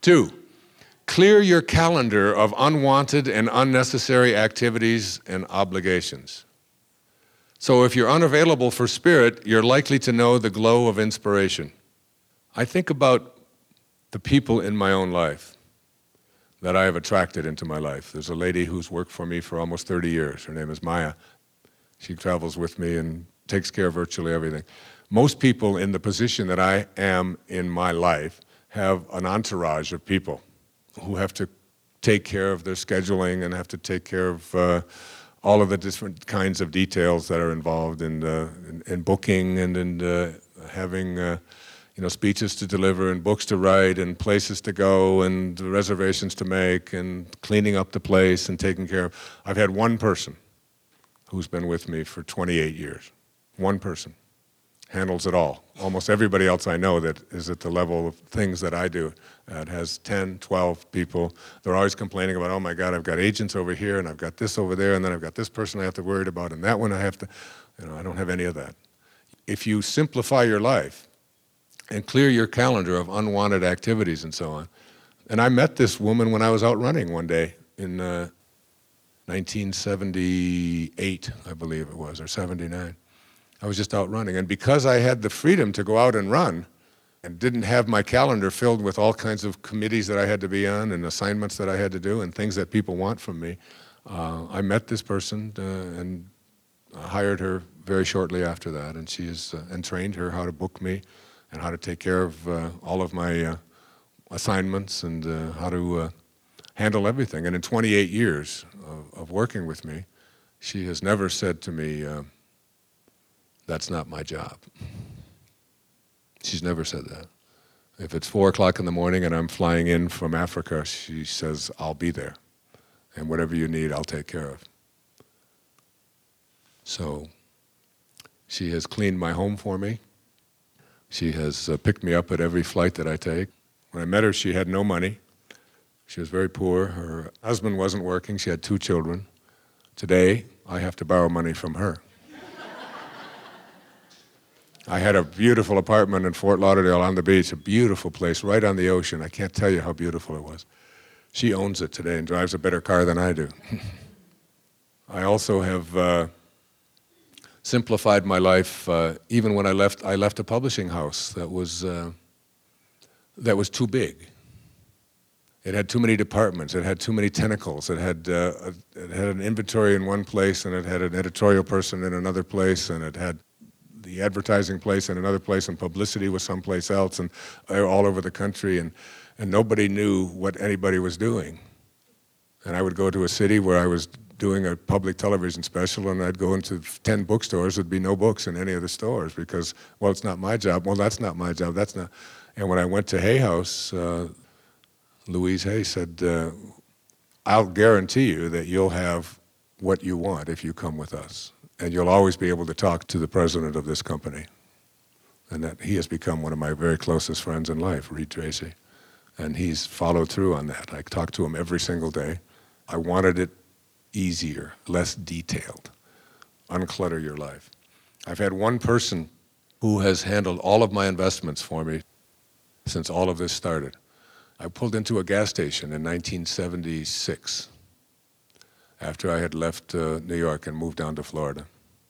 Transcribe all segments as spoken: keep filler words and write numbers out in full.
Two, clear your calendar of unwanted and unnecessary activities and obligations. So if you're unavailable for spirit, you're likely to know the glow of inspiration. I think about the people in my own life that I have attracted into my life. There's a lady who's worked for me for almost thirty years. Her name is Maya. She travels with me and takes care of virtually everything. Most people in the position that I am in my life have an entourage of people who have to take care of their scheduling and have to take care of uh, all of the different kinds of details that are involved in, uh, in, in booking and in uh, having uh, you know, speeches to deliver and books to write and places to go and reservations to make and cleaning up the place and taking care of. I've had one person who's been with me for twenty-eight years. One person handles it all. Almost everybody else I know that is at the level of things that I do. Uh, it has ten, twelve people. They're always complaining about, oh my God, I've got agents over here and I've got this over there and then I've got this person I have to worry about and that one I have to, you know, I don't have any of that. If you simplify your life and clear your calendar of unwanted activities and so on, and I met this woman when I was out running one day in uh, nineteen seventy-eight, I believe it was, or seventy-nine. I was just out running, and because I had the freedom to go out and run and didn't have my calendar filled with all kinds of committees that I had to be on and assignments that I had to do and things that people want from me, uh, I met this person uh, and hired her very shortly after that, and she is, uh, and trained her how to book me and how to take care of uh, all of my uh, assignments and uh, how to uh, handle everything. And in twenty-eight years of, of working with me, she has never said to me, uh, that's not my job. She's never said that. If it's four o'clock in the morning and I'm flying in from Africa, she says, I'll be there. And whatever you need, I'll take care of. So she has cleaned my home for me. She has uh, picked me up at every flight that I take. When I met her, she had no money. She was very poor. Her husband wasn't working. She had two children. Today, I have to borrow money from her. I had a beautiful apartment in Fort Lauderdale on the beach, a beautiful place right on the ocean. I can't tell you how beautiful it was. She owns it today and drives a better car than I do. I also have uh, simplified my life. Uh, even when I left, I left a publishing house that was uh, that was too big. It had too many departments. It had too many tentacles. It had uh, a, it had an inventory in one place, and it had an editorial person in another place, and it had the advertising place in another place, and publicity was someplace else, and all over the country, and, and nobody knew what anybody was doing. And I would go to a city where I was doing a public television special, and I'd go into ten bookstores. There'd be no books in any of the stores because, well, it's not my job. Well, that's not my job. That's not. And when I went to Hay House, uh, Louise Hay said, uh, I'll guarantee you that you'll have what you want if you come with us. And you'll always be able to talk to the president of this company. And that he has become one of my very closest friends in life, Reed Tracy. And he's followed through on that. I talk to him every single day. I wanted it easier, less detailed. Unclutter your life. I've had one person who has handled all of my investments for me since all of this started. I pulled into a gas station in nineteen seventy-six. After I had left uh, New York and moved down to Florida.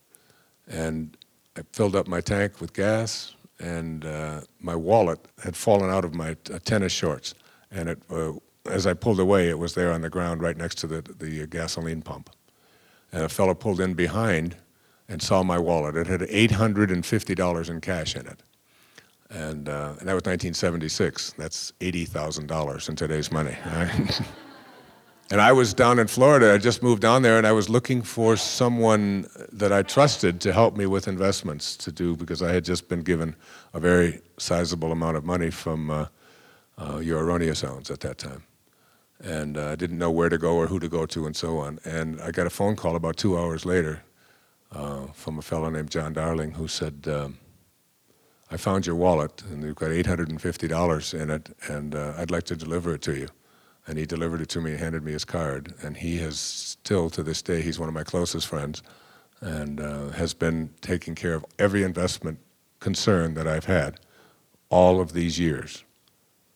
And I filled up my tank with gas, and uh, my wallet had fallen out of my uh, tennis shorts. And it, uh, as I pulled away, it was there on the ground right next to the, the gasoline pump. And a fellow pulled in behind and saw my wallet. It had eight hundred fifty dollars in cash in it. And, uh, and that was nineteen seventy-six. That's eighty thousand dollars in today's money. Right? And I was down in Florida. I just moved down there, and I was looking for someone that I trusted to help me with investments to do, because I had just been given a very sizable amount of money from uh, uh, Euronia Sounds at that time. And uh, I didn't know where to go or who to go to and so on. And I got a phone call about two hours later uh, from a fellow named John Darling who said, um, I found your wallet, and you've got eight hundred fifty dollars in it, and uh, I'd like to deliver it to you. And he delivered it to me and handed me his card. And he has still, to this day, he's one of my closest friends and uh, has been taking care of every investment concern that I've had all of these years.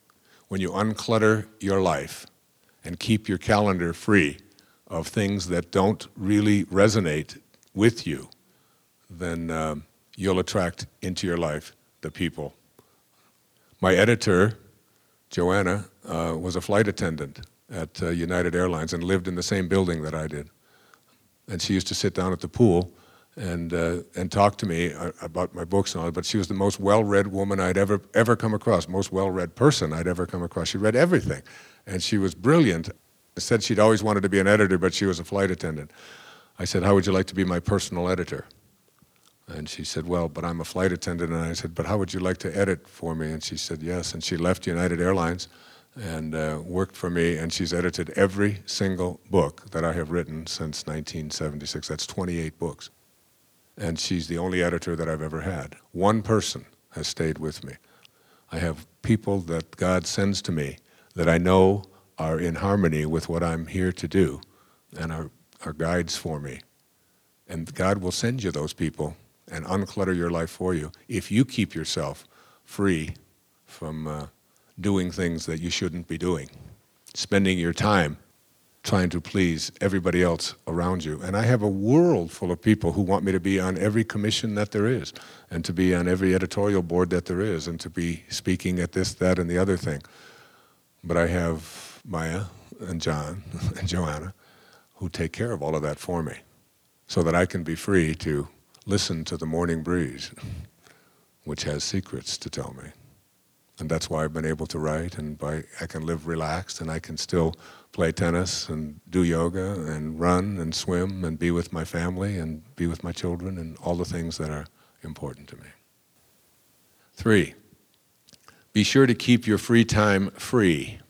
when you unclutter your life and keep your calendar free of things that don't really resonate with you, then um, you'll attract into your life the people. My editor, Joanna, uh, was a flight attendant at uh, United Airlines and lived in the same building that I did. And she used to sit down at the pool and uh, and talk to me uh, about my books and all that, but she was the most well-read woman I'd ever ever come across, most well-read person I'd ever come across. She read everything, and she was brilliant. I said she'd always wanted to be an editor, but she was a flight attendant. I said, how would you like to be my personal editor? And she said, well, but I'm a flight attendant. And I said, but how would you like to edit for me? And she said, yes. And she left United Airlines and uh, worked for me, and she's edited every single book that I have written since nineteen seventy-six. That's twenty-eight books. And she's the only editor that I've ever had. One person has stayed with me. I have people that God sends to me that I know are in harmony with what I'm here to do and are, are guides for me. And God will send you those people and unclutter your life for you if you keep yourself free from uh, doing things that you shouldn't be doing, spending your time trying to please everybody else around you. And I have a world full of people who want me to be on every commission that there is, and to be on every editorial board that there is, and to be speaking at this, that, and the other thing. But I have Maya and John and Joanna who take care of all of that for me so that I can be free to listen to the morning breeze, which has secrets to tell me. And that's why I've been able to write, and by, I can live relaxed, and I can still play tennis and do yoga and run and swim and be with my family and be with my children and all the things that are important to me. Three, be sure to keep your free time free.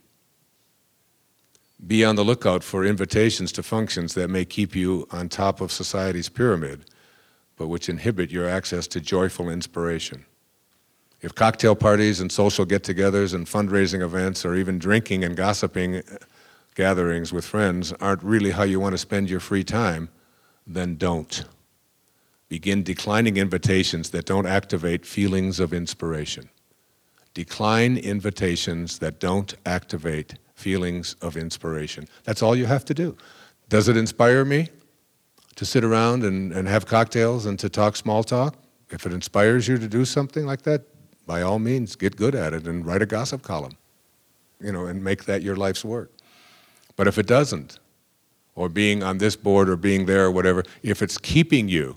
Be on the lookout for invitations to functions that may keep you on top of society's pyramid, but which inhibit your access to joyful inspiration. If cocktail parties and social get-togethers and fundraising events or even drinking and gossiping gatherings with friends aren't really how you want to spend your free time, then don't. Begin declining invitations that don't activate feelings of inspiration. Decline invitations that don't activate feelings of inspiration. That's all you have to do. Does it inspire me to sit around and, and have cocktails and to talk small talk? If it inspires you to do something like that, by all means, get good at it and write a gossip column, you know, and make that your life's work. But if it doesn't, or being on this board or being there or whatever, if it's keeping you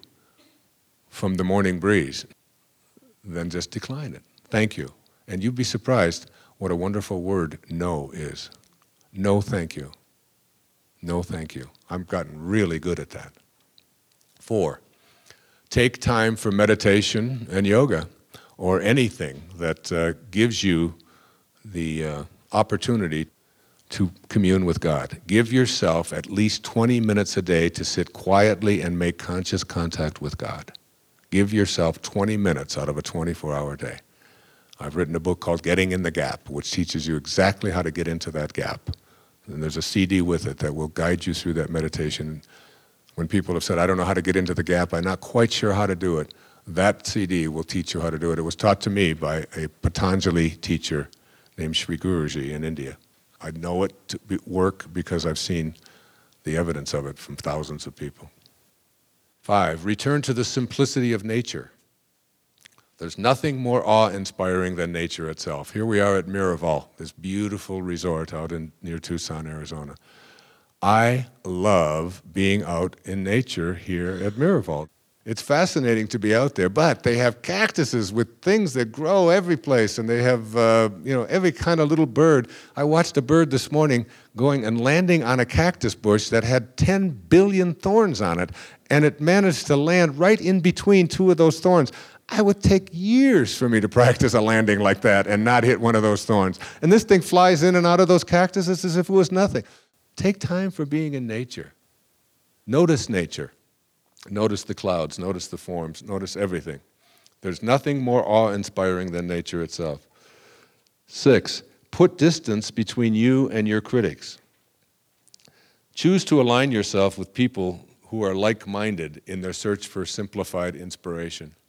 from the morning breeze, then just decline it. Thank you. And you'd be surprised what a wonderful word no is. No thank you. No thank you. I've gotten really good at that. Four, take time for meditation and yoga, or anything that uh, gives you the uh, opportunity to commune with God. Give yourself at least twenty minutes a day to sit quietly and make conscious contact with God. Give yourself twenty minutes out of a twenty-four hour day. I've written a book called Getting in the Gap, which teaches you exactly how to get into that gap. And there's a C D with it that will guide you through that meditation. When people have said, I don't know how to get into the gap, I'm not quite sure how to do it, that C D will teach you how to do it. It was taught to me by a Patanjali teacher named Sri Guruji in India. I know it to be work because I've seen the evidence of it from thousands of people. Five, return to the simplicity of nature. There's nothing more awe-inspiring than nature itself. Here we are at Miraval, this beautiful resort out in near Tucson, Arizona. I love being out in nature here at Miraval. It's fascinating to be out there, but they have cactuses with things that grow every place, and they have uh, you know, every kind of little bird. I watched a bird this morning going and landing on a cactus bush that had ten billion thorns on it, and it managed to land right in between two of those thorns. I would take years for me to practice a landing like that and not hit one of those thorns. And this thing flies in and out of those cactuses as if it was nothing. Take time for being in nature. Notice nature. Notice the clouds, notice the forms, notice everything. There's nothing more awe-inspiring than nature itself. Six, put distance between you and your critics. Choose to align yourself with people who are like-minded in their search for simplified inspiration.